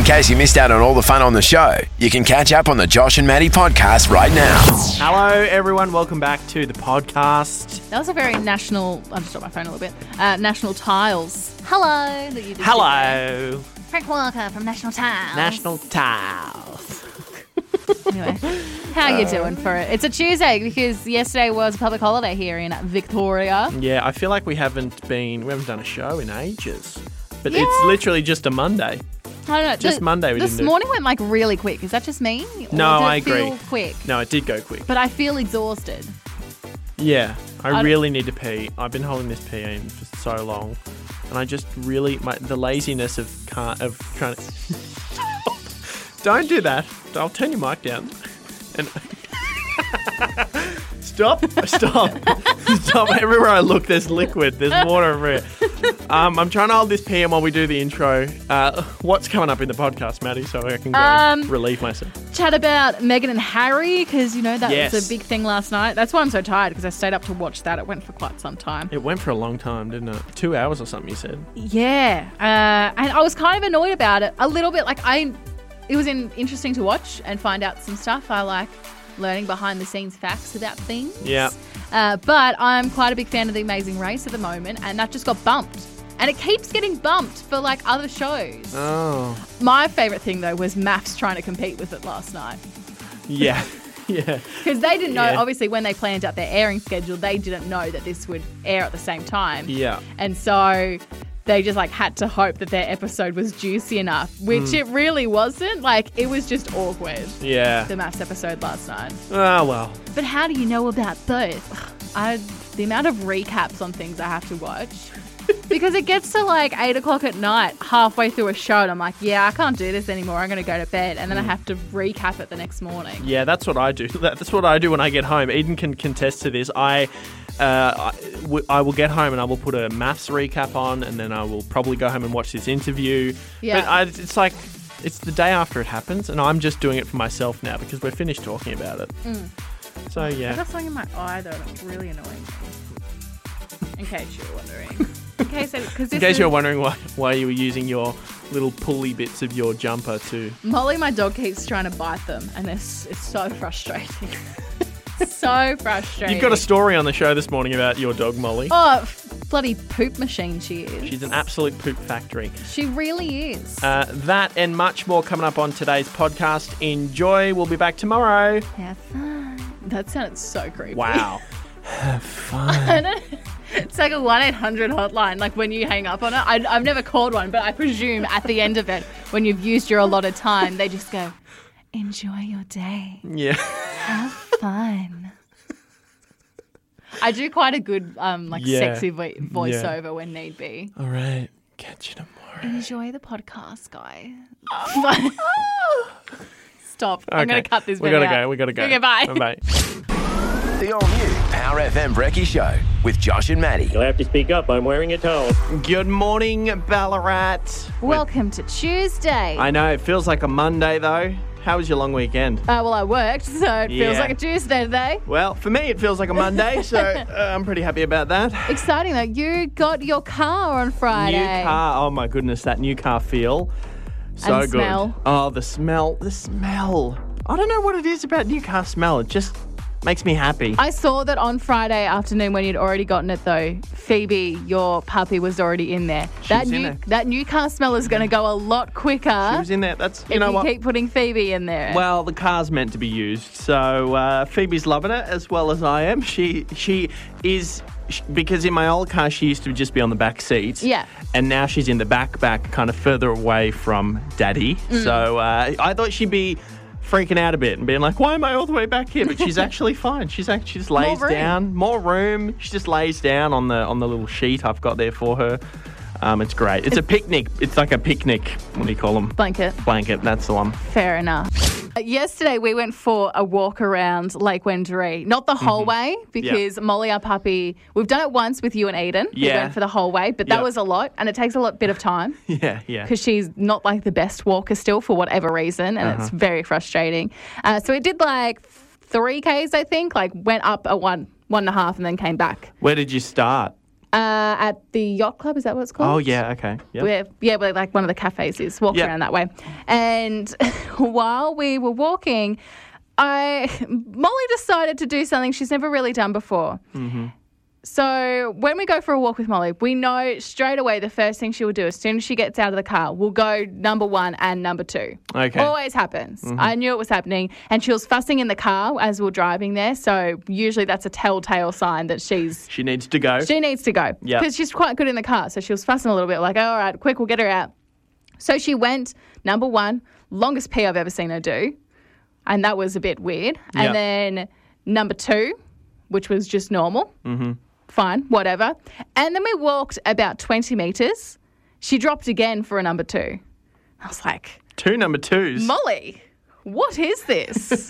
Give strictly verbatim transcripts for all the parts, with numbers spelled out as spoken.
case you missed out on all the fun on the show, you can catch up on the Josh and Maddie podcast right now. Hello, everyone. Welcome back to the podcast. That was a very national... I'll just drop my phone a little bit. Uh, National Tiles. Hello. That you did Hello. today. Frank Walker from National Tiles. National Tiles. Anyway, how are you doing for it? It's a Tuesday because yesterday was a public holiday here in Victoria. Yeah, I feel like we haven't been... We haven't done a show in ages. But Yeah. it's literally just a Monday. I don't know. Just the, Monday we This didn't do. morning went like really quick. Is that just me? Or No, did it I agree. Feel quick. No, it did go quick. But I feel exhausted. Yeah, I, I- really need to pee. I've been holding this pee in for so long. And I just really... My, the laziness of can't of trying to... Don't do that. I'll turn your mic down. And Stop. Stop. Stop. Everywhere I look, there's liquid. There's water everywhere. Um, I'm trying to hold this pee in while we do the intro. Uh, what's coming up in the podcast, Maddie, so I can go Um, relieve myself? Chat about Meghan and Harry because, you know, that Yes. was a big thing last night. That's why I'm so tired because I stayed up to watch that. It went for quite some time. It went for a long time, didn't it? Two hours or something, you said. Yeah. Uh, and I was kind of annoyed about it. A little bit. Like, I... It was in, interesting to watch and find out some stuff. I like learning behind the scenes facts about things. Yeah. Uh, but I'm quite a big fan of The Amazing Race at the moment, and that just got bumped. And it keeps getting bumped for like other shows. Oh. My favourite thing though was Maths trying to compete with it last night. Yeah. Yeah. Because they didn't know, Yeah. obviously, when they planned out their airing schedule, they didn't know that this would air at the same time. Yeah. And so they just like had to hope that their episode was juicy enough, which Mm. it really wasn't. Like, it was just awkward, Yeah. the Maths episode last night. Oh, well. But how do you know about both? I, the amount of recaps on things I have to watch. Because it gets to like eight o'clock at night, halfway through a show, and I'm like, yeah, I can't do this anymore. I'm going to go to bed. And then I have to recap it the next morning. Yeah, that's what I do. That's what I do when I get home. Eden can contest to this. I, uh, I, w- I will get home and I will put a maths recap on, and then I will probably go home and watch this interview. Yeah. But I, it's like, it's the day after it happens, and I'm just doing it for myself now because we're finished talking about it. Mm. So, I yeah. got something in my eye, though, and it's really annoying me. In case you're wondering. In case, I, cause In this case is, you're wondering why, why you were using your little pulley bits of your jumper to... Molly, my dog, keeps trying to bite them, and it's, it's so frustrating. So frustrating. You've got a story on the show this morning about your dog, Molly. Oh, f- bloody poop machine she is. She's an absolute poop factory. She really is. Uh, that and much more coming up on today's podcast. Enjoy. We'll be back tomorrow. Have fun. That sounded so creepy. Wow. Have fun. I don't- It's like a one eight hundred hotline, like when you hang up on it. I, I've never called one, but I presume at the end of it, when you've used your allotted time, they just go, enjoy your day. Yeah. Have fun. I do quite a good, um, like, Yeah. sexy vo- voiceover when need be. All right. Catch you tomorrow. Enjoy the podcast, guy. Stop. I'm Okay. going to cut this We bit gotta out. go. We gotta go. Okay, bye. Bye. The all-new Power F M Brekkie Show with Josh and Maddie. You'll have to speak up. I'm wearing a towel. Good morning, Ballarat. Welcome to Tuesday. I know it feels like a Monday though. How was your long weekend? Uh, well, I worked, so it feels Yeah. like a Tuesday today. Well, for me it feels like a Monday, so uh, I'm pretty happy about that. Exciting though, you got your car on Friday. New car. Oh my goodness, that new car feel. So And good. smell. Oh, the smell. The smell. I don't know what it is about new car smell. It just makes me happy. I saw that on Friday afternoon when you'd already gotten it though. Phoebe, your puppy, was already in there. She that was in new there. that new car smell is going to go a lot quicker She was in there. That's, you if know you what? keep putting Phoebe in there. Well, the car's meant to be used, so uh, Phoebe's loving it as well as I am. She she is sh- because in my old car she used to just be on the back seat. Yeah. And now she's in the back back, kind of further away from Daddy. Mm. So uh, I thought she'd be freaking out a bit and being like, "Why am I all the way back here?" But she's actually fine. She's actually she just lays room. down, more room. She just lays down on the on the little sheet I've got there for her. Um, it's great. It's a picnic. It's like a picnic. What do you call them? Blanket. Blanket. That's the one. Fair enough. Uh, Yesterday we went for a walk around Lake Wendouree. Not the whole way because Molly, our puppy, we've done it once with you and Eden. We Yeah. went for the whole way, but that Yep. was a lot and it takes a lot bit of time. Yeah, yeah. Because she's not like the best walker still for whatever reason, and it's very frustrating. Uh, so we did like three Ks, I think, like went up a one, one and a half, and then came back. Where did you start? Uh, at the yacht club, is that what it's called? Oh, yeah, okay. Yep. Where, yeah, where like one of the cafes is. Walked Yep. around that way. And while we were walking, I Molly decided to do something she's never really done before. Mm-hmm. So when we go for a walk with Molly, we know straight away the first thing she will do as soon as she gets out of the car, we'll go number one and number two. Okay. Always happens. Mm-hmm. I knew it was happening. And she was fussing in the car as we we're driving there. So usually that's a telltale sign that she's... She needs to go. She needs to go. Yeah. Because she's quite good in the car. So she was fussing a little bit like, oh, all right, quick, we'll get her out. So she went, number one, longest pee I've ever seen her do. And that was a bit weird. Yeah. And then number two, which was just normal. Mm-hmm. Fine, whatever. And then we walked about twenty metres. She dropped again for a number two. I was like, Two number twos. Molly, what is this?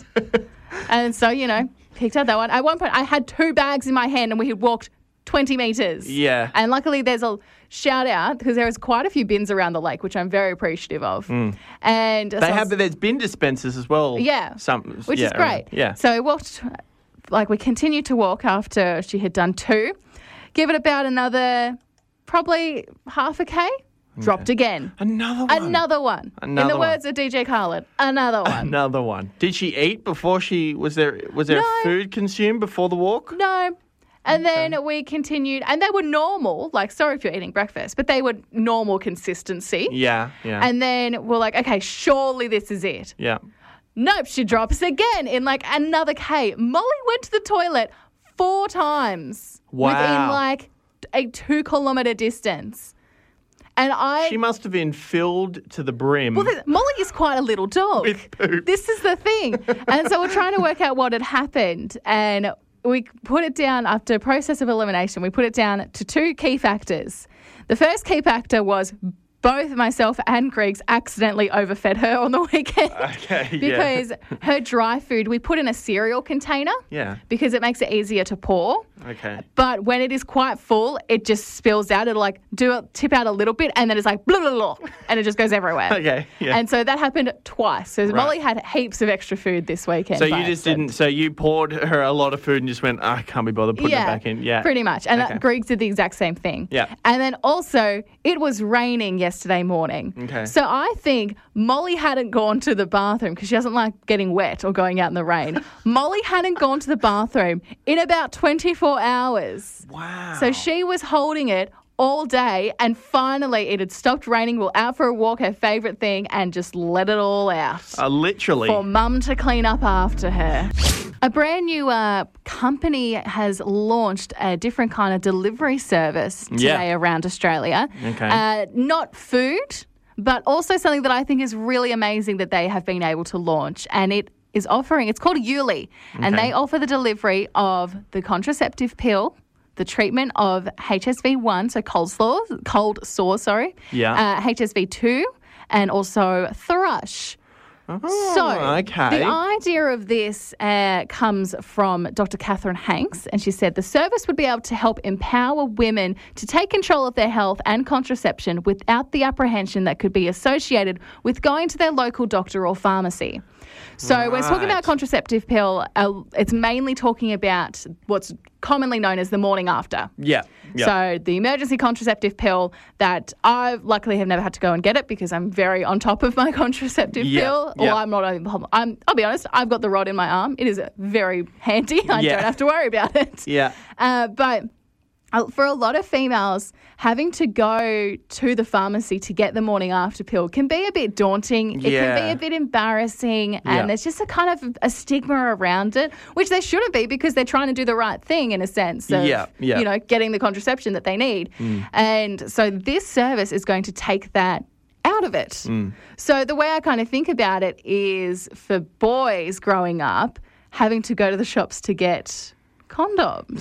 And so, you know, picked up that one. At one point, I had two bags in my hand and we had walked twenty metres. Yeah. And luckily there's a shout out because there is quite a few bins around the lake, which I'm very appreciative of. Mm. And They so have, but there's bin dispensers as well. Yeah. Some, which yeah, is great. Yeah. So we walked, like we continued to walk after she had done two. Give it about another, probably half a K. Dropped again. Another one. Another one. Another In the one. words of D J Khaled, another one. Another one. Did she eat before she, was there, was there No. food consumed before the walk? No. And then we continued, and they were normal, like, sorry if you're eating breakfast, but they were normal consistency. Yeah, yeah. And then we're like, okay, surely this is it. yeah. Nope, she drops again in like another K. Molly went to the toilet four times Wow. within like a two kilometre distance. And I... She must have been filled to the brim. Well, th- Molly is quite a little dog. With poop. This is the thing. And so we're trying to work out what had happened. And we put it down after a process of elimination. We put it down to two key factors. The first key factor was both myself and Griggs accidentally overfed her on the weekend. Okay, yeah. Because her dry food, we put in a cereal container. Yeah. Because it makes it easier to pour. Okay. But when it is quite full, it just spills out. It'll like do it, tip out a little bit, and then it's like blah, blah, blah, and it just goes everywhere. Okay, yeah. And so that happened twice. So Right. Molly had heaps of extra food this weekend. So by you just accident. didn't, so you poured her a lot of food and just went, oh, I can't be bothered putting yeah, it back in. Yeah. pretty much. And Okay. that, Griggs did the exact same thing. Yeah. And then also, it was raining yesterday morning. Okay. So I think Molly hadn't gone to the bathroom because she doesn't like getting wet or going out in the rain. Molly hadn't gone to the bathroom in about twenty-four hours. Wow. So she was holding it all day, and finally it had stopped raining. We were out for a walk, her favourite thing, and just let it all out Uh, literally. for Mum to clean up after her. A brand new uh, company has launched a different kind of delivery service today Yeah. around Australia. Okay. Uh, not food, but also something that I think is really amazing that they have been able to launch, and it is offering, it's called Yuli, and Okay. they offer the delivery of the contraceptive pill, the treatment of H S V one, so cold sore, cold sore, sorry, Yeah. uh, H S V two, and also thrush. Oh, So, okay. the idea of this uh, comes from Doctor Catherine Hanks, and she said the service would be able to help empower women to take control of their health and contraception without the apprehension that could be associated with going to their local doctor or pharmacy. So when it's talking Right. about contraceptive pill, uh, it's mainly talking about what's commonly known as the morning after. Yeah. Yeah. So the emergency contraceptive pill that I luckily have never had to go and get it because I'm very on top of my contraceptive Yeah, pill. yeah. Or I'm not. I'm. I'll be honest. I've got the rod in my arm. It is very handy. I Yeah. don't have to worry about it. Yeah. Uh, but uh, for a lot of females, having to go to the pharmacy to get the morning after pill can be a bit daunting. It Yeah. can be a bit embarrassing, and Yeah. there's just a kind of a stigma around it, which there shouldn't be because they're trying to do the right thing in a sense of, Yeah, yeah. you know, getting the contraception that they need. And so this service is going to take that out of it. So the way I kind of think about it is for boys growing up, having to go to the shops to get condoms.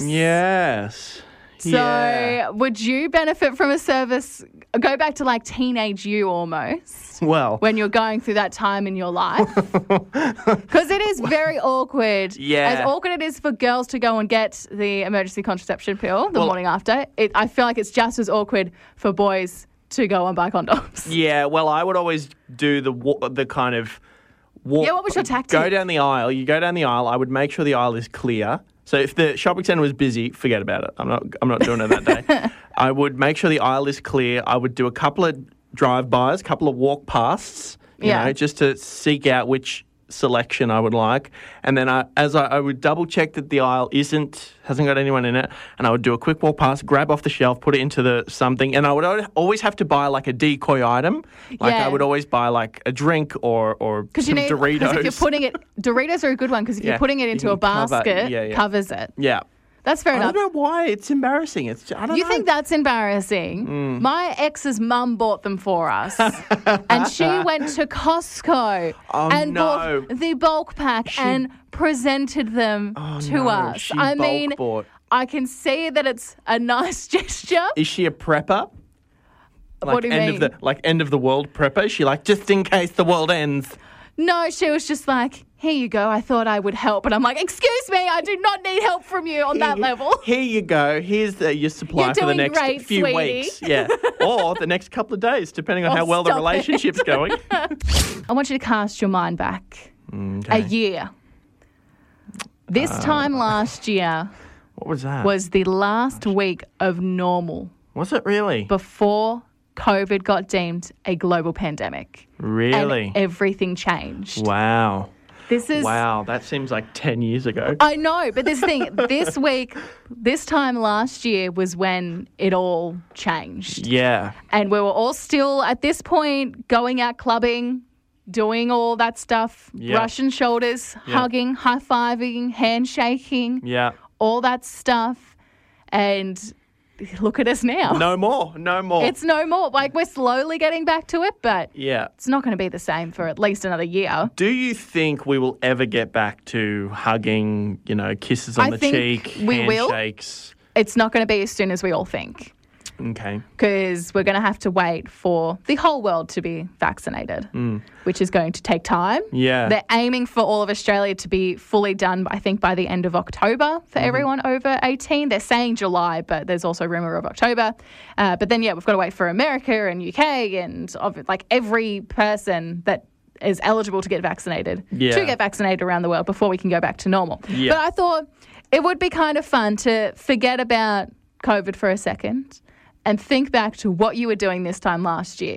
Yes. So yeah. would you benefit from a service, go back to like teenage you almost, Well. when you're going through that time in your life? Because it is very awkward. Yeah. As awkward it is for girls to go and get the emergency contraception pill the Well- morning after, it, I feel like it's just as awkward for boys to go and buy condoms. Yeah, well, I would always do the wa- the kind of walk. Yeah, what was your tactic? Go down the aisle. You go down the aisle. I would make sure the aisle is clear, So if the shopping centre was busy, forget about it. I'm not I'm not doing it that day. I would make sure the aisle is clear. I would do a couple of drive-bys, a couple of walk pasts, you Yeah. know, just to seek out which selection I would like. And then I, as I, I would double check that the aisle isn't, hasn't got anyone in it, and I would do a quick walk past, grab off the shelf, put it into the something, and I would al- always have to buy like a decoy item. Like Yeah. I would always buy like a drink or, or Because some you need, Doritos. because if you're putting it, Doritos are a good one because if Yeah, you're putting it you into a can cover- basket, yeah, yeah. covers it. yeah. That's fair I enough. don't know why. It's embarrassing. It's I don't You know. think that's embarrassing? Mm. My ex's mum bought them for us, and she went to Costco Oh, and no. bought the bulk pack She- and presented them Oh, to no, us. she I bulk mean, bought. I can see that it's a nice gesture. Is she a prepper? Like What do you end mean? Of the, like end of the world prepper? Is she like, just in case the world ends? No, she was just like, here you go. I thought I would help. And I'm like, excuse me, I do not need help from you on that level. Here you go. Here's the, your supply You're for the doing next great, few sweetie. weeks. Yeah. Or the next couple of days, depending on Oh, how well the stop it. relationship's going. I want you to cast your mind back Okay. a year. This Uh. time last year What was that? was the last week of normal Was it really? before COVID got deemed a global pandemic. Really? And everything changed. Wow. This is. Wow. That seems like ten years ago. I know, but this thing, this week, this time last year was when it all changed. Yeah. And we were all still, at this point, going out clubbing, doing all that stuff, Yeah. brushing shoulders, Yeah. hugging, high-fiving, handshaking, Yeah. all that stuff. And look at us now. No more. No more. It's no more. Like, we're slowly getting back to it, but yeah. it's not going to be the same for at least another year. Do you think we will ever get back to hugging, you know, kisses on I the think cheek, we will. handshakes? It's not going to be as soon as we all think, Okay. because we're going to have to wait for the whole world to be vaccinated, which is going to take time. Yeah. They're aiming for all of Australia to be fully done, I think, by the end of October for everyone over eighteen. They're saying July, but there's also rumour of October. Uh, but then, yeah, we've got to wait for America and U K and of, like every person that is eligible to get vaccinated Yeah. to get vaccinated around the world before we can go back to normal. Yeah. But I thought it would be kind of fun to forget about COVID for a second and think back to what you were doing this time last year.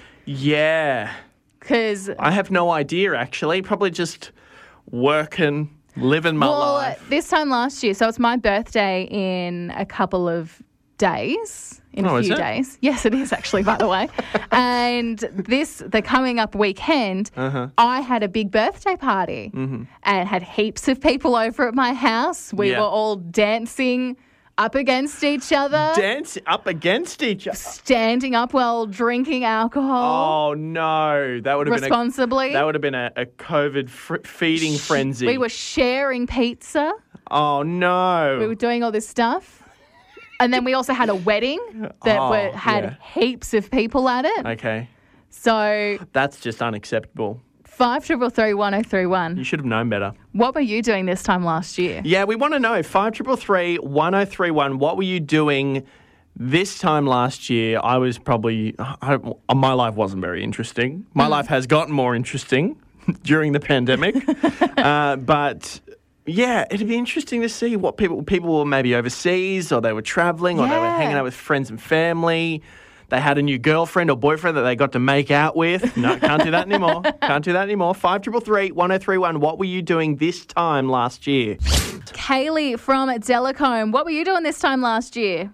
Yeah. Because, I have no idea, actually. Probably just working, living my well, life. this time last year, so it's my birthday in a couple of days, in Oh, a is few it? days. Yes, it is actually, by the way. And this, the coming up weekend, Uh-huh. I had a big birthday party and had heaps of people over at my house. We Mm-hmm. Yeah. were all dancing up against each other. Dance up against each other. Standing up while drinking alcohol Oh, no. That would have been a, responsibly. that would have been a, a COVID fr- feeding frenzy. We were sharing pizza. Oh, no. We were doing all this stuff. And then we also had a wedding that Oh, were, had yeah. heaps of people at it. Okay. So That's just unacceptable. five triple three one oh three one. You should have known better. What were you doing this time last year? Yeah, we want to know. five triple three one oh three one. What were you doing this time last year? I was probably... I, my life wasn't very interesting. My life has gotten more interesting during the pandemic. uh, but... Yeah, it'd be interesting to see what people people were maybe overseas or they were travelling or they were Yeah. hanging out with friends and family. They had a new girlfriend or boyfriend that they got to make out with. No, can't do that anymore. Can't do that anymore. five triple three one oh three one. What were you doing this time last year? Kaylee from Delacombe. What were you doing this time last year?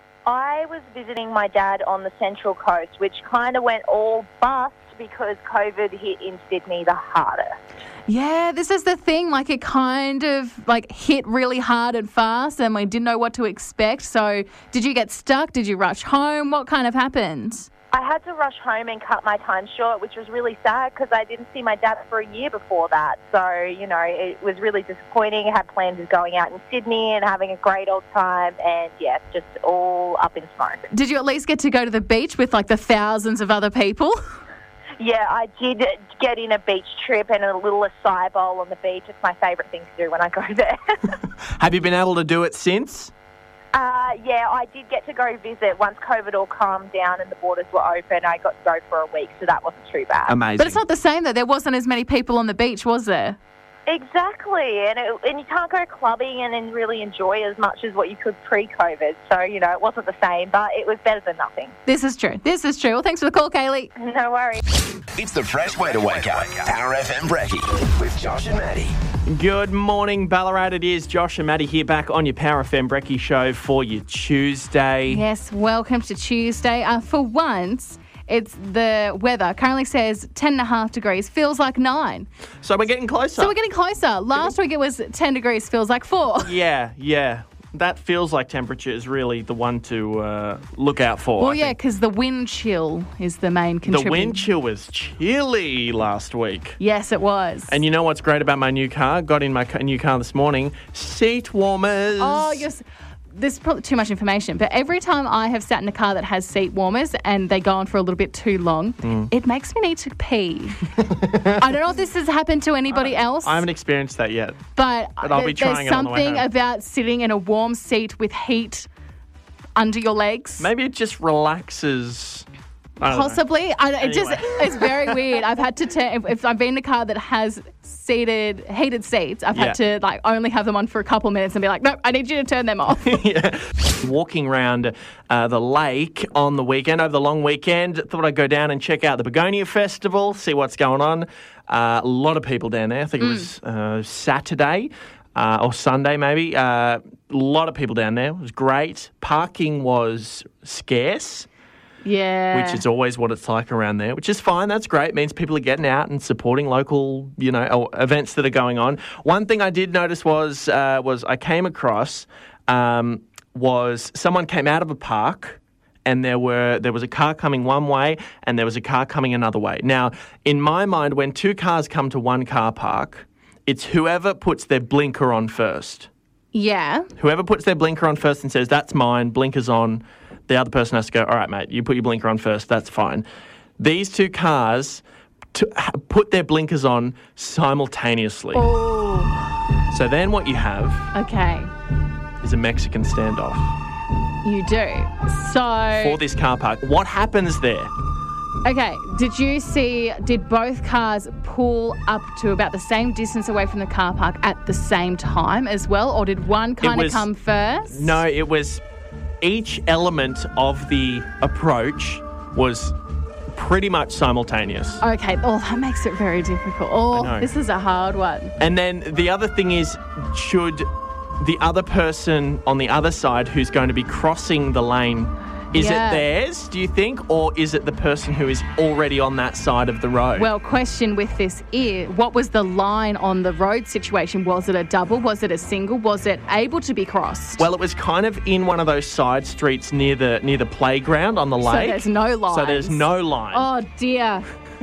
I was visiting my dad on the Central Coast, which kind of went all bust because COVID hit in Sydney the hardest. Yeah, this is the thing. Like, it kind of like hit really hard and fast, and we didn't know what to expect. So, did you get stuck? Did you rush home? What kind of happened? I had to rush home and cut my time short, which was really sad because I didn't see my dad for a year before that. So, you know, it was really disappointing. I had plans of going out in Sydney and having a great old time, and yeah, just all up in smoke. Did you at least get to go to the beach with like the thousands of other people? Yeah, I did get in a beach trip and a little acai bowl on the beach. It's my favourite thing to do when I go there. Have you been able to do it since? Uh, yeah, I did get to go visit once COVID all calmed down and the borders were open. I got to go for a week, so that wasn't too bad. Amazing. But it's not the same though. There wasn't as many people on the beach, was there? Exactly, and it, and you can't go clubbing and then really enjoy as much as what you could pre-COVID. So, you know, it wasn't the same, but it was better than nothing. This is true. This is true. Well, thanks for the call, Kaylee. No worries. It's the fresh way to wake up. Power F M Brekkie with Josh and Maddie. Good morning, Ballarat. It is Josh and Maddie here back on your Power F M Brekkie show for your Tuesday. Yes, welcome to Tuesday. Uh, for once, it's the weather. Currently says ten and a half degrees, feels like nine. So we're getting closer. So we're getting closer. Last week it was ten degrees, feels like four. Yeah, yeah. That feels like temperature is really the one to uh, look out for. Well, I yeah, think. because the wind chill is the main The contributor. wind chill was chilly last week. Yes, it was. And you know what's great about my new car? Got in my ca- new car this morning. Seat warmers. Oh, yes. This is probably too much information, but every time I have sat in a car that has seat warmers and they go on for a little bit too long, Mm. it makes me need to pee. I don't know if this has happened to anybody else, I haven't experienced that yet. but, but I'll be th- trying there's it on the way something home. about sitting in a warm seat with heat under your legs. Maybe it just relaxes. I don't know. Possibly. I, it just Anyway. it's very weird. I've had to turn if, if I've been in a car that has seated heated seats, I've had Yeah. to like only have them on for a couple of minutes and be like, nope, I need you to turn them off. Yeah. Walking around uh, the lake on the weekend, over the long weekend, thought I'd go down and check out the Begonia Festival, see what's going on. Uh, a lot of people down there. I think it was uh, Saturday uh, or Sunday maybe. Uh, a lot of people down there. It was great. Parking was scarce. Yeah. Which is always what it's like around there, which is fine. That's great. It means people are getting out and supporting local, you know, or events that are going on. One thing I did notice was uh, was I came across um, was someone came out of a park and there were there was a car coming one way and there was a car coming another way. Now, in my mind, when two cars come to one car park, it's whoever puts their blinker on first. Yeah. Whoever puts their blinker on first and says, that's mine, blinker's on, the other person has to go, all right, mate, you put your blinker on first, that's fine. These two cars t- put their blinkers on simultaneously. Oh. So then what you have Okay. is a Mexican standoff You do. So. for this car park. What happens there? Okay, did you see, did both cars pull up to about the same distance away from the car park at the same time as well? Or did one kind of was- come first? No, it was each element of the approach was pretty much simultaneous. Okay, oh, that makes it very difficult. Oh, I know. this is a hard one. And then the other thing is, should the other person on the other side who's going to be crossing the lane, is Yeah. it theirs, do you think, or is it the person who is already on that side of the road? Well, question with this is, what was the line on the road situation? Was it a double? Was it a single? Was it able to be crossed? Well, it was kind of in one of those side streets near the near the playground on the so lake. there's no line. So there's no line. Oh dear.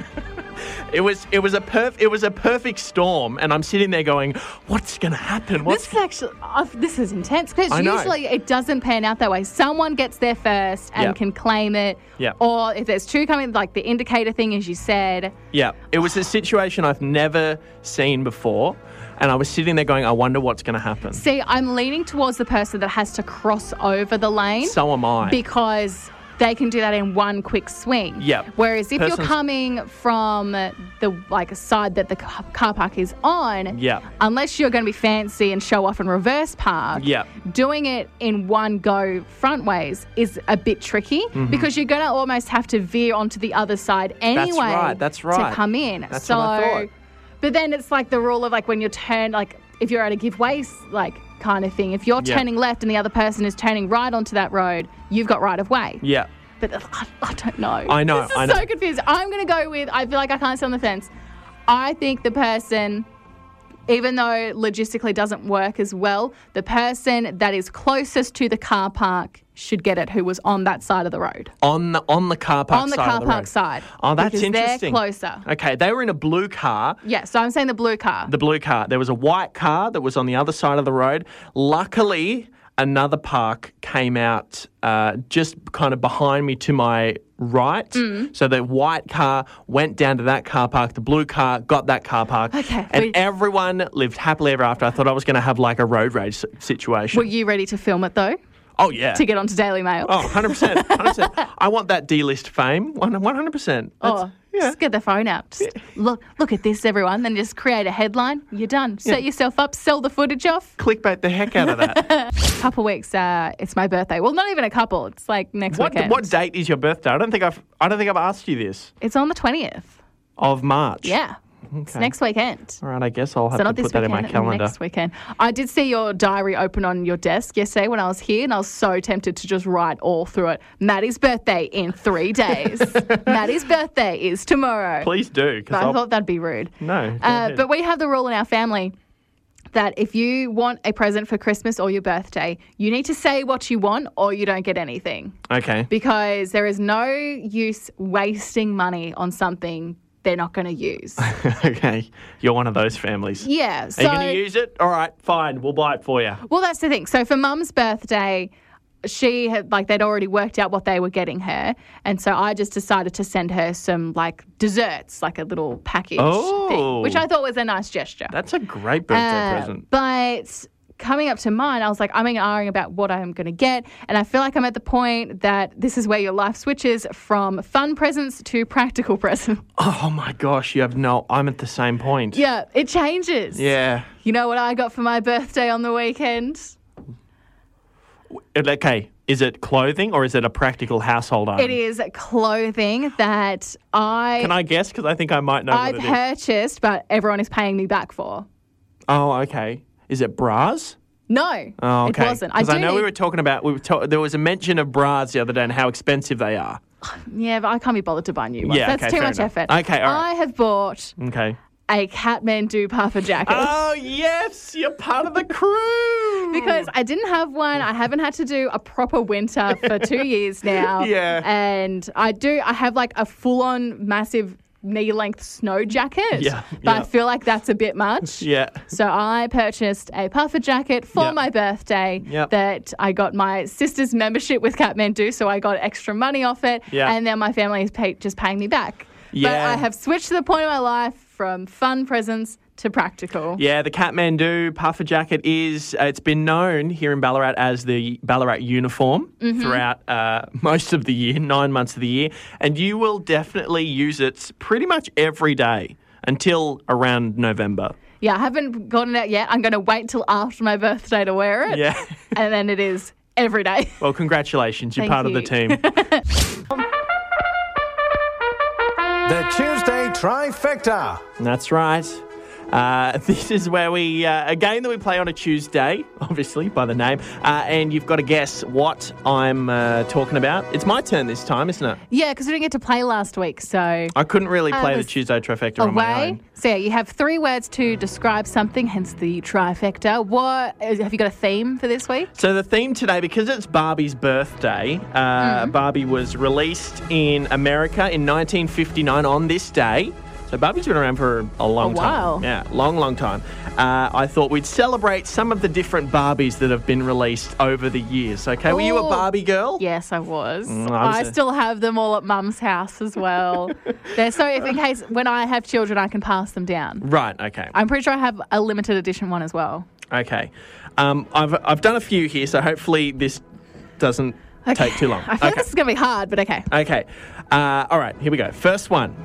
It was it was a perf- it was a perfect storm, and I'm sitting there going, "What's going to happen? What's This is actually, uh, this is intense because I know. usually it doesn't pan out that way. Someone gets there first and Yep. can claim it. Yep. Or if there's two coming, like the indicator thing, as you said. Yeah, it was a situation I've never seen before, and I was sitting there going, I wonder what's going to happen. See, I'm leaning towards the person that has to cross over the lane So am I. because they can do that in one quick swing. Yep. Whereas if you're Person's- coming from the like side that the ca- car park is on, Yep. unless you're going to be fancy and show off and reverse park, Yep. doing it in one go front ways is a bit tricky Mm-hmm. because you're going to almost have to veer onto the other side anyway. right, that's right. To come in. That's so, what I thought. But then it's like the rule of like when you turn, like if you're at a give way like kind of thing, if you're Yeah. turning left and the other person is turning right onto that road, you've got right of way. Yeah. But I, I don't know. I know, This is I know. so confused. I'm going to go with, I feel like I can't sit on the fence. I think the person, even though logistically doesn't work as well, the person that is closest to the car park should get it who was on that side of the road. On the on the car park On the side car of the park road. side. Oh, that's because interesting. They're closer. Okay, they were in a blue car. Yeah, so I'm saying the blue car. The blue car. There was a white car that was on the other side of the road. Luckily, another park came out uh, just kind of behind me to my right. Mm. So the white car went down to that car park. The blue car got that car park. Okay, And we- everyone lived happily ever after. I thought I was going to have like a road rage s- situation. Were you ready to film it though? oh, yeah. To get onto Daily Mail? Oh, one hundred percent. one hundred percent. I want that D-list fame. one hundred percent. That's, Oh, Just get the phone out. Just look, look at this, everyone. Then just create a headline. You're done. Set Yeah. yourself up. Sell the footage off. Clickbait the heck out of that. Couple weeks. Uh, it's my birthday. Well, not even a couple. It's like next what weekend. what date is your birthday? I don't think I've I don't think I've asked you this. It's on the twentieth. Of March. Yeah. It's Okay. next weekend. All right, I guess I'll have So to not put this that weekend, in my calendar. next weekend. I did see your diary open on your desk yesterday when I was here, and I was so tempted to just write all through it. Maddie's birthday in three days. Maddie's birthday is tomorrow. Please do, because But I I'll thought that'd be rude. no. go Uh, ahead. but we have the rule in our family that if you want a present for Christmas or your birthday, you need to say what you want or you don't get anything. okay. Because there is no use wasting money on something they're not going to use. Okay, you're one of those families. Yeah. Are So, you going to use it? All right, fine. We'll buy it for you. well, that's the thing. So for Mum's birthday, she had like they'd already worked out what they were getting her, and so I just decided to send her some like desserts, like a little package Oh. thing, which I thought was a nice gesture. That's a great birthday Uh, present. But coming up to mine, I was like, I'm arguing about what I'm going to get. And I feel like I'm at the point that this is where your life switches from fun presents to practical presents. Oh my gosh, you have no. I'm at the same point. Yeah, it changes. Yeah. You know what I got for my birthday on the weekend? Okay, is it clothing or is it a practical household item? It is clothing that I Can I guess? Because I think I might know I what it is. purchased, but everyone is paying me back for. Oh, okay. Is it bras? No, Oh, okay. it wasn't. Because I, do know need- we were talking about. We were ta- there was a mention of bras the other day and how expensive they are. Yeah, but I can't be bothered to buy new ones. Yeah, That's okay, too fair much enough. effort. Okay, all right. I have bought Okay. a Kathmandu puffer jacket. Oh yes, you're part of the crew. Because I didn't have one. I haven't had to do a proper winter for two years now. Yeah. And I do, I have like a full on massive knee length snow jacket. Yeah, But yeah. I feel like that's a bit much. Yeah. So I purchased a puffer jacket for Yep. my birthday Yep. that I got my sister's membership with Kathmandu, so I got extra money off it. Yeah. And then my family is pay- just paying me back. But Yeah. I have switched to the point of my life from fun presents to practical. Yeah, the Kathmandu puffer jacket is, uh, it's been known here in Ballarat as the Ballarat uniform Mm-hmm. throughout uh, most of the year, nine months of the year. And you will definitely use it pretty much every day until around November. Yeah, I haven't gotten it yet. I'm going to wait until after my birthday to wear it. Yeah. And then it is every day. Well, congratulations. You're Thank part of you. the team. The Tuesday Trifecta. That's right. Uh, this is where we, uh, a game that we play on a Tuesday, obviously by the name, uh, and you've got to guess what I'm uh, talking about. It's my turn this time, isn't it? Yeah, because we didn't get to play last week, so I couldn't really I play the was Tuesday trifecta on my away. own. So yeah, you have three words to describe something, hence the trifecta. What have you got a theme for this week? So the theme today, because it's Barbie's birthday, uh, Mm. Barbie was released in America in nineteen fifty-nine on this day. So Barbie's been around for a long A time. while. Yeah, long, long time. Uh, I thought we'd celebrate some of the different Barbies that have been released over the years. Okay, were you a Ooh. Barbie girl? Yes, I was. Mm, I was I a- still have them all at Mum's house as well. They're so if in case when I have children, I can pass them down. Right, okay. I'm pretty sure I have a limited edition one as well. Okay. Um, I've, I've done a few here, so hopefully this doesn't Okay. take too long. I feel like Okay. this is going to be hard, but okay. Okay. Uh, all right, here we go. First one.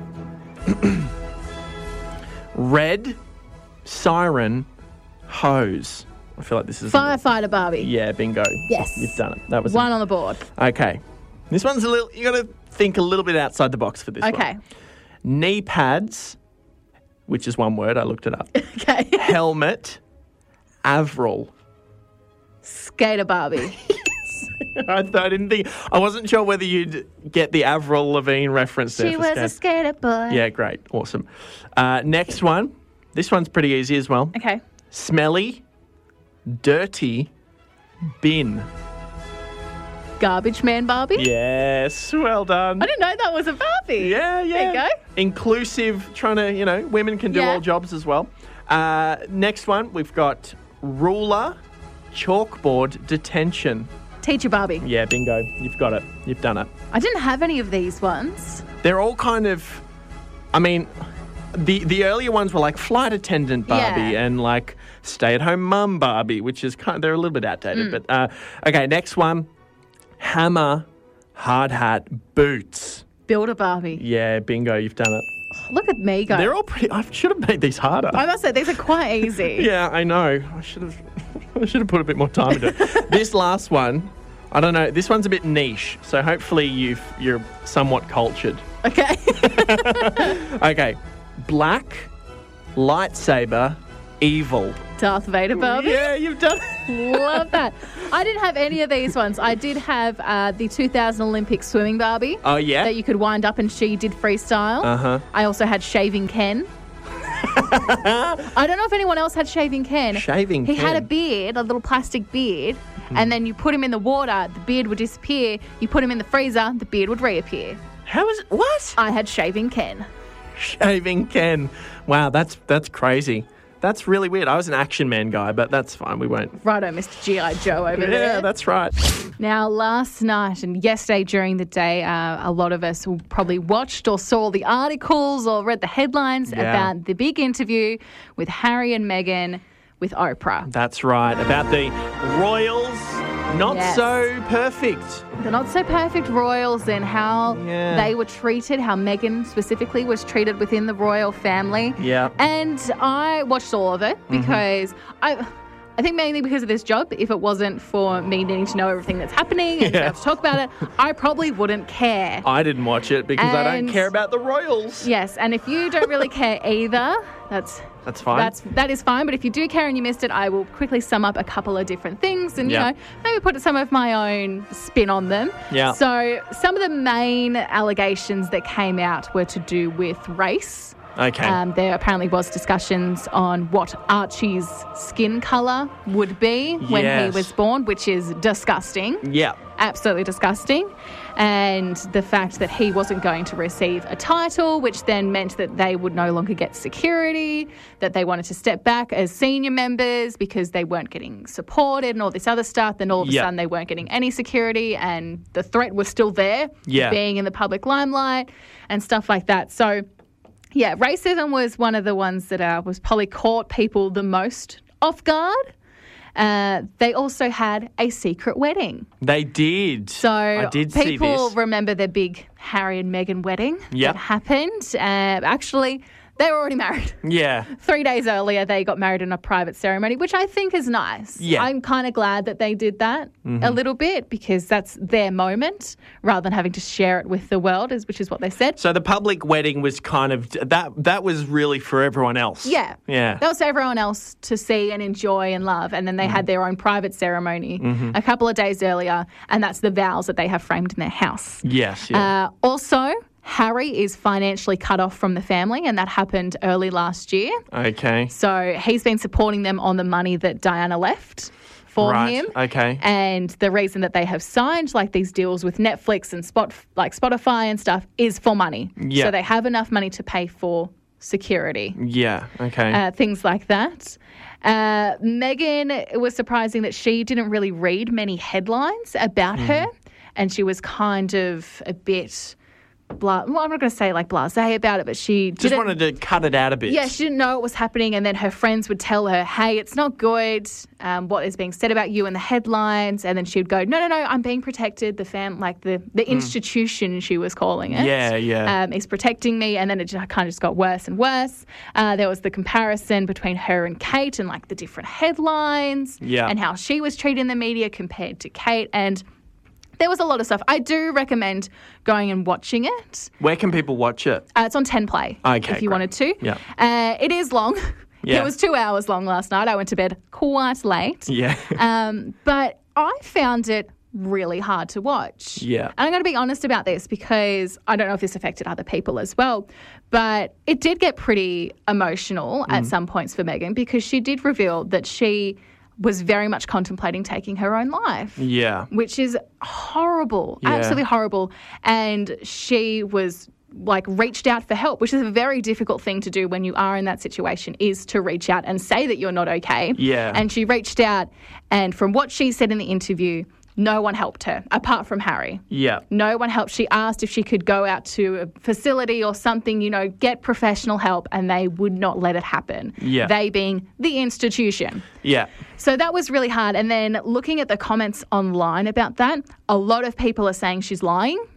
Red, siren, hose. I feel like this is... Firefighter Barbie. Yeah, bingo. Yes. You've done it. That was One on the board. Okay. This one's a little... You got to think a little bit outside the box for this one. Okay. Knee pads, which is one word. I looked it up. Okay. Helmet, Avril. Skater Barbie. I, th- I didn't think... I wasn't sure whether you'd get the Avril Lavigne reference there. She for was Stan. a skater boy. Yeah, great. Awesome. Uh, next one. This one's pretty easy as well. Okay. Smelly, dirty, bin. Garbage Man Barbie. Yes, well done. I didn't know that was a Barbie. Yeah, yeah. There you go. Inclusive, trying to, you know, women can do Yeah. all jobs as well. Uh, next one, we've got ruler, chalkboard, detention. Teacher Barbie. Yeah, bingo. You've got it. You've done it. I didn't have any of these ones. They're all kind of, I mean, the the earlier ones were like flight attendant Barbie Yeah. and like stay at home mum Barbie, which is kind of, they're a little bit outdated. Mm. But uh, okay, next one, hammer, hard hat, boots. Build a Barbie. Yeah, bingo, you've done it. Look at me go. They're all pretty. I should have made these harder. I must say, these are quite easy. Yeah, I know. I should have. I should have put a bit more time into it. This last one, I don't know. This one's a bit niche, so hopefully you've you're somewhat cultured. Okay. Okay, black, lightsaber, evil. Darth Vader Barbie. Yeah, you've done it. Love that. I didn't have any of these ones. I did have uh, the two thousand Olympic swimming Barbie. Oh yeah. That you could wind up and she did freestyle. Uh huh. I also had Shaving Ken. I don't know if anyone else had Shaving Ken. Shaving He Ken. had a beard, a little plastic beard, Mm-hmm. and then you put him in the water, the beard would disappear. You put him in the freezer, the beard would reappear. How is it? What? I had Shaving Ken. Shaving Ken. Wow, that's that's crazy. That's really weird. I was an Action Man guy, but that's fine. We won't. Righto, Mister G I. Joe over there. Yeah, that's right. Now, last night and yesterday during the day, uh, a lot of us probably watched or saw the articles or read the headlines Yeah. about the big interview with Harry and Meghan with Oprah. That's right. About the royals, not Yes. so perfect. The not so perfect royals and how Yeah. they were treated, how Meghan specifically was treated within the royal family. Yeah. And I watched all of it because I... I think mainly because of this job. If it wasn't for me needing to know everything that's happening and to Yeah. have to talk about it, I probably wouldn't care. I didn't watch it because I don't And- care about the royals. Yes, and if you don't really care either, that's That's fine. that's that is fine. But if you do care and you missed it, I will quickly sum up a couple of different things and Yeah. you know maybe put some of my own spin on them. Yeah. So some of the main allegations that came out were to do with race. Okay. Um, there apparently was discussions on what Archie's skin colour would be when Yes. he was born, which is disgusting. yeah. Absolutely disgusting. And the fact that he wasn't going to receive a title, which then meant that they would no longer get security, that they wanted to step back as senior members because they weren't getting supported and all this other stuff. Then all of a Yeah. sudden they weren't getting any security and the threat was still there, Yeah. being in the public limelight and stuff like that. So, yeah, racism was one of the ones that uh, was probably caught people the most off guard. Uh, they also had a secret wedding. They did. So I did see people this. remember their big Harry and Meghan wedding Yep. that happened. Uh, actually, they were already married. Yeah. Three days earlier, they got married in a private ceremony, which I think is nice. Yeah. I'm kind of glad that they did that a little bit because that's their moment rather than having to share it with the world, is which is what they said. So the public wedding was kind of that. That was really for everyone else. Yeah. Yeah. That was for everyone else to see and enjoy and love. And then they had their own private ceremony Mm-hmm. a couple of days earlier, and that's the vows that they have framed in their house. Yes. Yeah. Uh, also, Harry is financially cut off from the family, and that happened early last year. okay. So he's been supporting them on the money that Diana left for Right. him. Okay. And the reason that they have signed like these deals with Netflix and Spot like Spotify and stuff is for money. Yeah. So they have enough money to pay for security. Yeah. Okay. Uh, things like that. Uh, Meghan, it was surprising that she didn't really read many headlines about Mm-hmm. her, and she was kind of a bit blah. Well, I'm not going to say like blasé about it, but she Just didn't. wanted to cut it out a bit. Yeah, she didn't know what was happening, and then her friends would tell her, "Hey, it's not good. Um, what is being said about you in the headlines?" And then she would go, "No, no, no, I'm being protected. The fam, like the the institution," she was calling it. Yeah, yeah. Um, is protecting me, and then it just kind of just got worse and worse. Uh, there was the comparison between her and Kate, and like the different headlines, Yeah. and how she was treated in the media compared to Kate, and there was a lot of stuff. I do recommend going and watching it. Where can people watch it? Uh, it's on ten Play, Okay, if you great. wanted to. Yeah. Uh, it is long. Yeah. It was two hours long last night. I went to bed quite late. Yeah. Um, but I found it really hard to watch. Yeah. And I'm going to be honest about this because I don't know if this affected other people as well, but it did get pretty emotional Mm. at some points for Meghan because she did reveal that she was very much contemplating taking her own life. Yeah. Which is horrible, Yeah. absolutely horrible. And she was like reached out for help, which is a very difficult thing to do when you are in that situation, is to reach out and say that you're not okay. Yeah. And she reached out, and from what she said in the interview, no one helped her apart from Harry. Yeah. No one helped. She asked if she could go out to a facility or something, you know, get professional help, and they would not let it happen. Yeah. They being the institution. Yeah. So that was really hard. And then looking at the comments online about that, a lot of people are saying she's lying.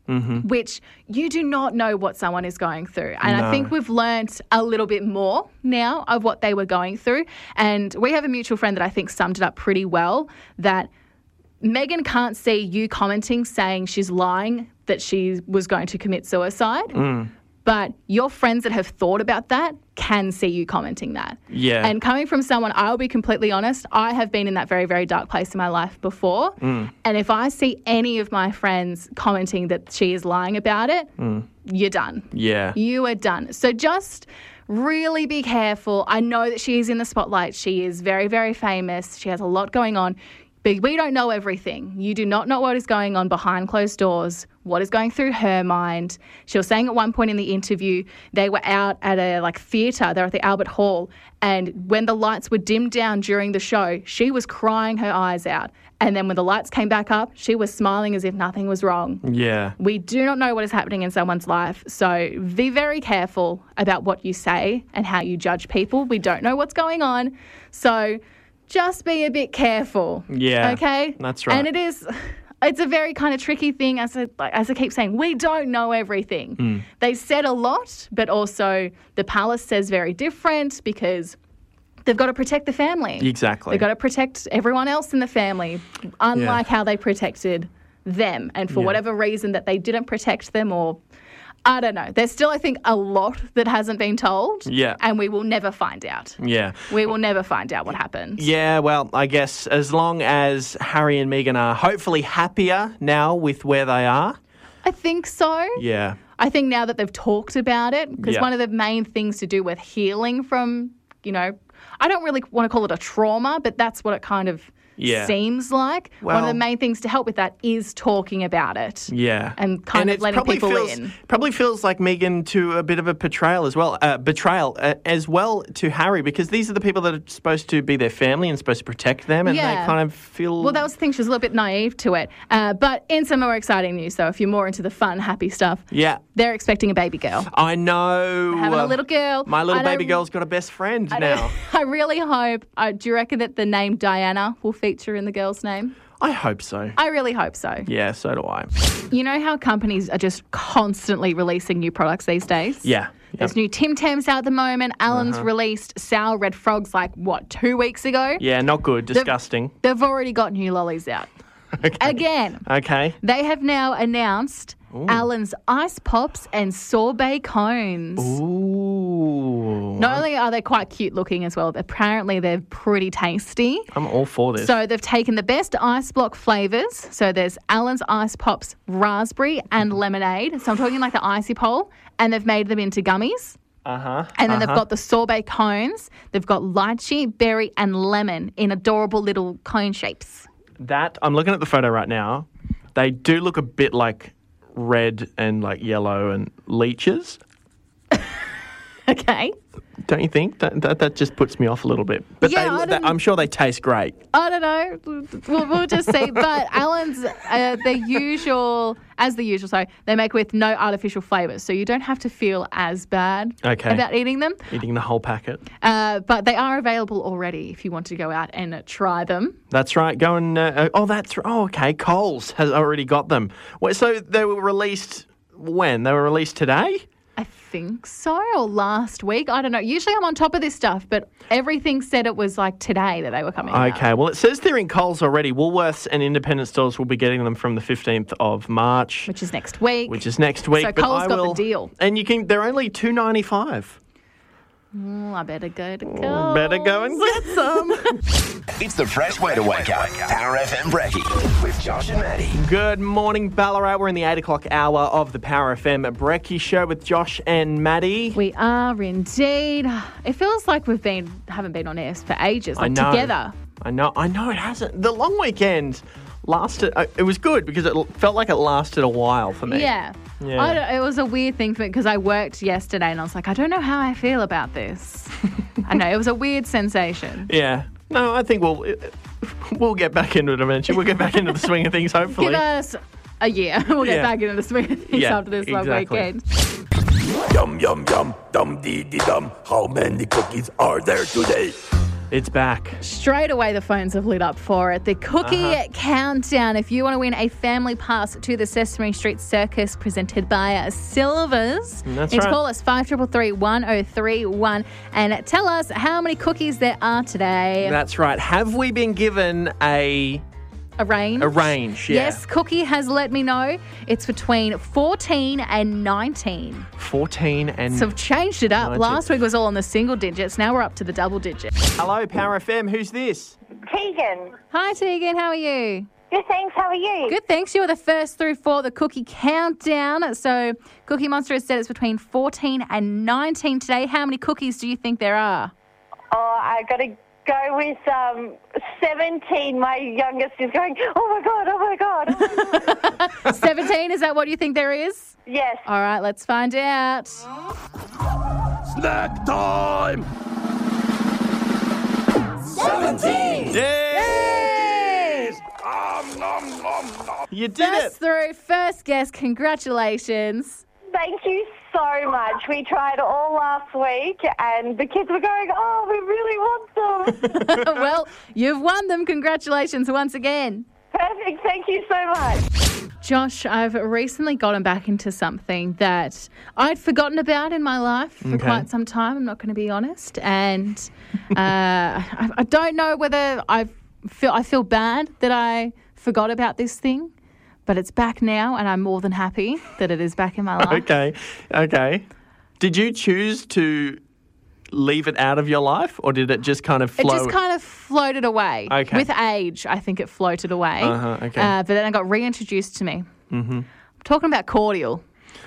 Mm-hmm. which you do not know what someone is going through. And No. I think we've learnt a little bit more now of what they were going through. And we have a mutual friend that I think summed it up pretty well, that Megan can't see you commenting saying she's lying that she was going to commit suicide. Mm. But your friends that have thought about that can see you commenting that. Yeah. And coming from someone, I'll be completely honest, I have been in that very, very dark place in my life before. Mm. And if I see any of my friends commenting that she is lying about it, Mm. you're done. Yeah. You are done. So just really be careful. I know that she is in the spotlight. She is very, very famous. She has a lot going on. But we don't know everything. You do not know what is going on behind closed doors, what is going through her mind. She was saying at one point in the interview, they were out at a like theatre, they're at the Albert Hall, and when the lights were dimmed down during the show, she was crying her eyes out. And then when the lights came back up, she was smiling as if nothing was wrong. Yeah. We do not know what is happening in someone's life, so be very careful about what you say and how you judge people. We don't know what's going on, so just be a bit careful. Yeah, Okay? that's right. And it is, it's a very kind of tricky thing, as I, like, as I keep saying, we don't know everything. Mm. They said a lot, but also the palace says very different because they've got to protect the family. Exactly. They've got to protect everyone else in the family, unlike how they protected them. And for Yeah. whatever reason that they didn't protect them, or I don't know. There's still, I think, a lot that hasn't been told. Yeah. And we will never find out. Yeah. We will never find out what happened. Yeah, well, I guess as long as Harry and Meghan are hopefully happier now with where they are. I think so. Yeah. I think now that they've talked about it, because Yeah. one of the main things to do with healing from, you know, I don't really want to call it a trauma, but that's what it kind of Yeah. seems like. One of Well- the main things to help with that is talking about it. Yeah. And kind of it letting probably people feels, in. Probably feels like Meghan to a bit of a betrayal as well, uh, betrayal uh, as well to Harry, because these are the people that are supposed to be their family and supposed to protect them, and Yeah. they kind of feel... Well, that was the thing. She was a little bit naive to it. Uh, but in some more exciting news, though, if you're more into the fun, happy stuff, Yeah. they're expecting a baby girl. I know. Having uh, a little girl. My little And I- baby girl's got a best friend I, now. don't- I really hope. Uh, do you reckon that the name Diana will feature in the girl's name? I hope so. I really hope so. Yeah, so do I. You know how companies are just constantly releasing new products these days? Yeah. There's Yep. new Tim Tams out at the moment. Alan's released sour red frogs like, what, two weeks ago? Yeah, not good. Disgusting. They've already got new lollies out. Okay. Again. Okay. They have now announced Alan's Ice Pops and Sorbet Cones. Ooh. Not only are they quite cute looking as well, apparently they're pretty tasty. I'm all for this. So they've taken the best ice block flavours. So there's Alan's Ice Pops raspberry and lemonade. So I'm talking like the icy pole. And they've made them into gummies. uh-huh. And then uh-huh. they've got the sorbet cones. They've got lychee, berry and lemon in adorable little cone shapes. That, I'm looking at the photo right now. They do look a bit like red and like yellow and leeches. Okay. Don't you think? That that, that just puts me off a little bit. But Yeah, they, I they, don't- I'm sure they taste great. I don't know. We'll, we'll just see. But Alan's, uh, the usual, as the usual, sorry, they make with no artificial flavours. So you don't have to feel as bad Okay. about eating them. Eating the whole packet. Uh, but they are available already if you want to go out and uh, try them. That's right. Go and... Uh, uh, oh, that's... Oh, okay. Coles has already got them. Wait, so they were released... When? They were released today? I think so, or last week. I don't know. Usually I'm on top of this stuff, but everything said it was like today that they were coming out. Okay, well, it says they're in Coles already. Woolworths and independent stores will be getting them from the fifteenth of March, Which is next week. which is next week. So but Coles I got the will, deal. And you can. They're only two ninety-five. Mm, I better go to Coles. Better go and get some. It's the fresh way to wake up. Power F M Brekkie with Josh and Maddie. Good morning, Ballarat. We're in the eight o'clock hour of the Power F M Brekkie show with Josh and Maddie. We are indeed. It feels like we've been haven't been on air for ages, I like know. together. I know. I know it hasn't. The long weekend lasted. Uh, it was good because it l- felt like it lasted a while for me. Yeah. Yeah. I don't, it was a weird thing for me because I worked yesterday and I was like, I don't know how I feel about this. I know, it was a weird sensation. Yeah. No, I think we'll we'll get back into it eventually. We'll get back into the swing of things, hopefully. Give us a year. We'll get Yeah. back into the swing of things Yeah, after this long exactly. weekend. Yum, yum, yum, dum dee dee dum. How many cookies are there today? It's back. Straight away, the phones have lit up for it. The Cookie Uh-huh. Countdown. If you want to win a family pass to the Sesame Street Circus presented by Silvers, That's need to right. call us five three three, one oh three one and tell us how many cookies there are today. That's right. Have we been given a A range? a range? Yeah. Yes, Cookie has let me know it's between fourteen and nineteen. fourteen and... So I've changed it up. nineteen. Last week was all on the single digits. Now we're up to the double digits. Hello, Power F M. Who's this? Tegan. Hi, Tegan. How are you? Good, thanks. How are you? Good, thanks. You were the first through for the Cookie Countdown. So Cookie Monster has said it's between fourteen and nineteen today. How many cookies do you think there are? Oh, I got to go with um, seventeen. My youngest is going, oh, my God, oh, my God. Oh, my God. seventeen, is that what you think there is? Yes. All right, let's find out. Snack time! seventeen! Yay! You did First it! through, first guess. Congratulations. Thank you so much. We tried all last week, and the kids were going, oh, we really want them. Well, you've won them. Congratulations once again. Perfect. Thank you so much. Josh, I've recently gotten back into something that I'd forgotten about in my life for Okay. quite some time. I'm not going to be honest. And uh, I, I don't know whether I feel I feel bad that I forgot about this thing, but it's back now, and I'm more than happy that it is back in my life. Okay, okay. Did you choose to leave it out of your life, or did it just kind of It flow? just kind of floated away. Okay. With age, I think it floated away. Uh-huh, okay. Uh, but then it got reintroduced to me. Mm-hmm. I'm talking about cordial.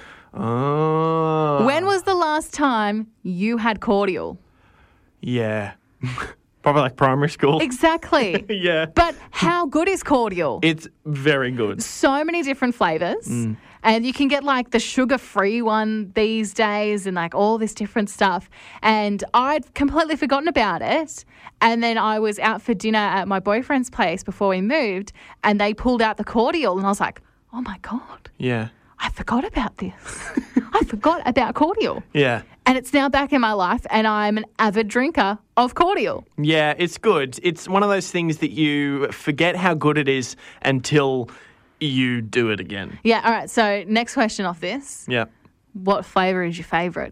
Oh. When was the last time you had cordial? Yeah. Probably like primary school. Exactly. Yeah. But how good is cordial? It's very good. So many different flavours. Mm. And you can get like the sugar-free one these days and like all this different stuff. And I'd completely forgotten about it. And then I was out for dinner at my boyfriend's place before we moved, and they pulled out the cordial, and I was like, oh my God, Yeah. I forgot about this. I forgot about cordial. Yeah. And it's now back in my life, and I'm an avid drinker of cordial. Yeah, it's good. It's one of those things that you forget how good it is until you do it again. Yeah, all right. So next question off this. Yeah. What flavour is your favourite?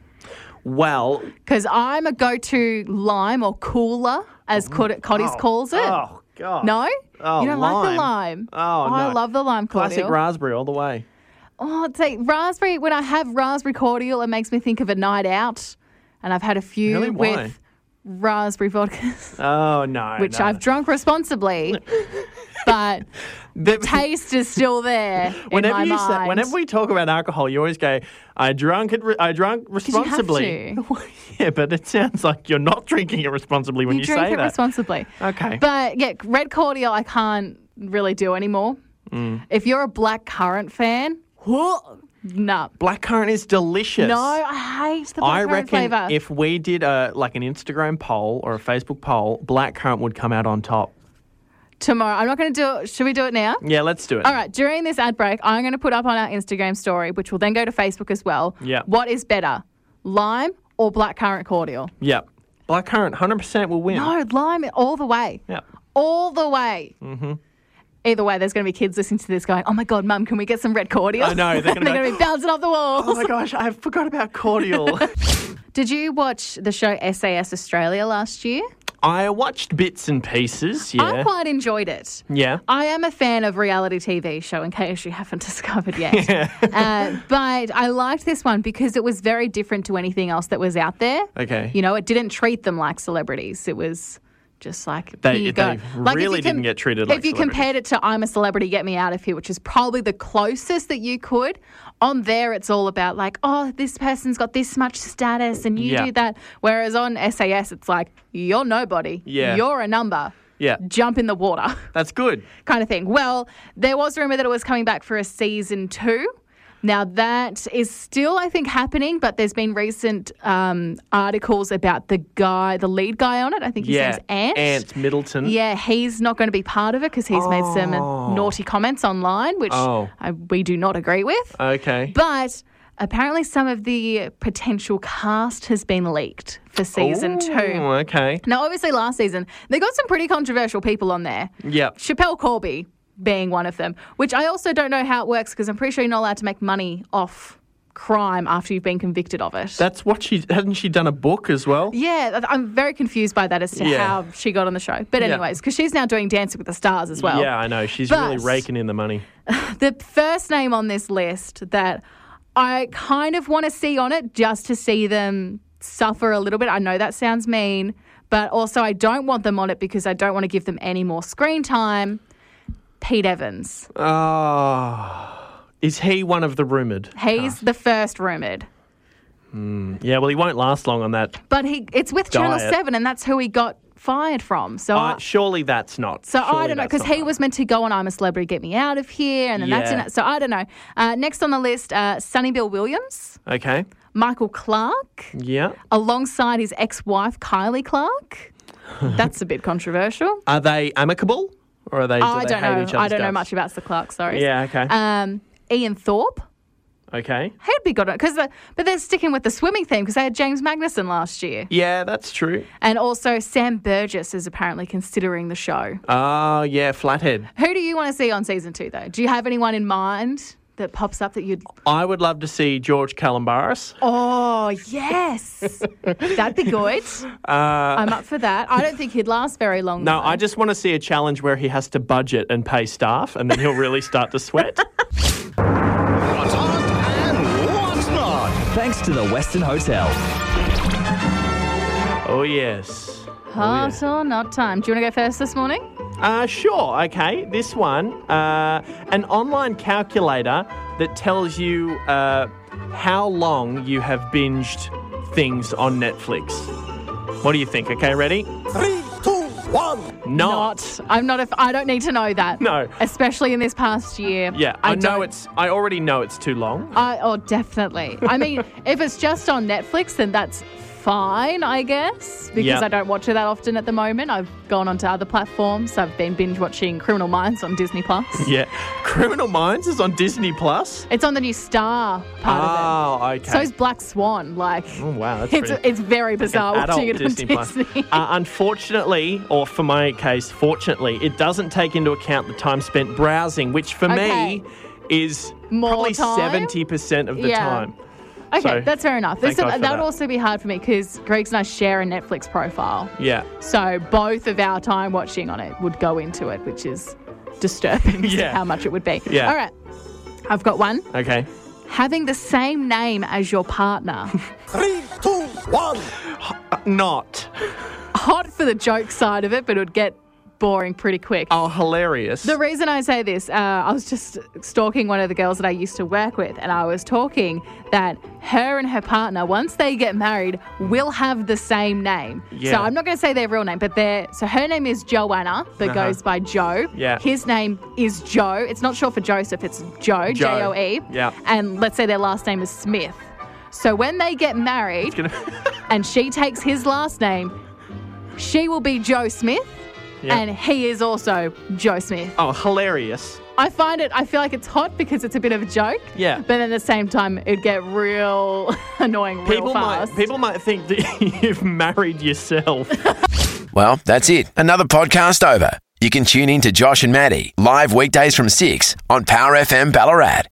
Well, Because I'm a go-to lime or cooler, as Cod- Coddy's calls it. oh, God. No? Oh, You don't like the lime. lime? Oh, no. I love the lime Classic cordial. raspberry all the way. Oh, it's like raspberry. When I have raspberry cordial, it makes me think of a night out. And I've had a few Really? Why? with raspberry vodkas, Oh, no. which no. I've drunk responsibly. But The- taste is still there Whenever in my you say, mind. whenever we talk about alcohol, you always go, "I drunk it. Re- I drunk you have responsibly." to. Yeah, but it sounds like you're not drinking it responsibly when you, you drink say it that. responsibly. Okay. But yeah, red cordial I can't really do anymore. Mm. If you're a black currant fan, no. Blackcurrant is delicious. No, I hate the I blackcurrant reckon flavour. if we did a like an Instagram poll or a Facebook poll, blackcurrant would come out on top. Tomorrow, I'm not going to do it. Should we do it now? Yeah, let's do it. All right, during this ad break, I'm going to put up on our Instagram story, which will then go to Facebook as well. Yeah. What is better, lime or blackcurrant cordial? Yep. Blackcurrant, one hundred percent will win. No, lime all the way. Yep. All the way. Mm-hmm. Either way, there's going to be kids listening to this going, oh my God, Mum, can we get some red cordial? I know, they're gonna they're go, going to be bouncing off the walls. Oh my gosh, I forgot about cordial. Did you watch the show S A S Australia last year? I watched bits and pieces, yeah. I quite enjoyed it. Yeah. I am a fan of reality T V show, in case you haven't discovered yet. uh, but I liked this one because it was very different to anything else that was out there. Okay. You know, it didn't treat them like celebrities. It was just like, They- here you go. they Like, if really you didn't get treated like If you celebrities. compared it to I'm a Celebrity, Get Me Out of Here, which is probably the closest that you could, on there it's all about like, oh, this person's got this much status and you Yeah. do that. Whereas on S A S, it's like, you're nobody. Yeah. You're a number. Yeah. Jump in the water. That's good. Kind of thing. Well, there was a rumour that it was coming back for a season two. Now, that is still, I think, happening, but there's been recent um, articles about the guy, the lead guy on it. I think his Yeah. name's Ant. Ant Middleton. Yeah, he's not going to be part of it because he's made some Oh. naughty comments online, which Oh. I, we do not agree with. Okay. But apparently some of the potential cast has been leaked for for season Ooh, two. Okay. Now, obviously, last season, they got some pretty controversial people on there. Yep. Chappelle Corby being one of them, which I also don't know how it works because I'm pretty sure you're not allowed to make money off crime after you've been convicted of it. That's what she... Hasn't she done a book as well? Yeah, I'm very confused by that as to Yeah. how she got on the show. But Yeah. anyways, because she's now doing Dancing with the Stars as well. Yeah, I know. She's But- really raking in the money. The first name on this list that I kind of want to see on it just to see them suffer a little bit. I know that sounds mean, but also I don't want them on it because I don't want to give them any more screen time. Pete Evans. Oh... Is he one of the rumoured? He's the first rumoured. Yeah, well, he won't last long on that. But he it's with Channel Diet. seven and that's who he got fired from. So Uh, I, surely that's not. so I surely don't know, that's because not he right. was meant to go on I'm a Celebrity, Get Me Out of Here, and then that's in Yeah. it. So I don't know. Uh, next on the list, uh, Sonny Bill Williams, Okay. Michael Clark, Yeah. alongside his ex-wife Kylie Clark. That's a bit controversial. Are they amicable? Or are they, do I they don't hate know. each I other's don't know guts? much about the Clark, sorry. Yeah, okay. Um, Ian Thorpe. okay. He'd be good on it. Cause, uh, but they're sticking with the swimming theme because they had James Magnuson last year. Yeah, that's true. And also Sam Burgess is apparently considering the show. Oh, yeah, Flathead. Who do you want to see on season two, though? Do you have anyone in mind that pops up that you'd... I would love to see George Calombaris. Oh, yes. That'd be good. Uh, I'm up for that. I don't think he'd last very long. no, though. I just want to see a challenge where he has to budget and pay staff, and then he'll really start to sweat. What's hot and what's not? Thanks to the Western Hotel. Oh, yes. Hot or not time. Do you want to go first this morning? Uh, sure, okay. This one, uh, an online calculator that tells you uh, how long you have binged things on Netflix. What do you think? Okay, ready? Three, two, one. Not. Not. I'm not. A, I don't need to know that. No. Especially in this past year. Yeah, I, know don't- it's. I already know it's too long. I, oh, definitely. I mean, if it's just on Netflix, then that's fine, I guess, because Yep. I don't watch it that often at the moment. I've gone onto other platforms. I've been binge watching Criminal Minds on Disney Plus. Yeah, Criminal Minds is on Disney Plus. It's on the new Star part of Oh, it. okay. So is Black Swan. Like, oh wow, that's it's pretty. it's very bizarre An watching adult it on Disney Disney. Plus. Uh, unfortunately, or for my case, fortunately, it doesn't take into account the time spent browsing, which for Okay. me is More probably time? seventy percent of the Yeah. time. Okay, So, that's fair enough. thank This, God for that would that. also be hard for me because Greg's and I share a Netflix profile. Yeah. So both of our time watching on it would go into it, which is disturbing to Yeah. how much it would be. Yeah. All right. I've got one. Okay. Having the same name as your partner. Three, two, one. Uh, not. Hot for the joke side of it, but it would get boring pretty quick. Oh, hilarious. The reason I say this, uh, I was just stalking one of the girls that I used to work with, and I was talking that her and her partner, once they get married, will have the same name. Yeah. So I'm not going to say their real name, but their so her name is Joanna, but Uh-huh. goes by Joe. Yeah. His name is Joe. It's not short for Joseph. It's Joe. Joe. J O E. Yeah. And let's say their last name is Smith. So when they get married, Gonna- and she takes his last name, she will be Joe Smith. Yeah. And he is also Joe Smith. Oh, hilarious. I find it, I feel like it's hot because it's a bit of a joke. Yeah. But then at the same time, it'd get real annoying real People fast. might people might think that you've married yourself. Well, that's it. Another podcast over. You can tune in to Josh and Maddie live weekdays from six on Power F M Ballarat.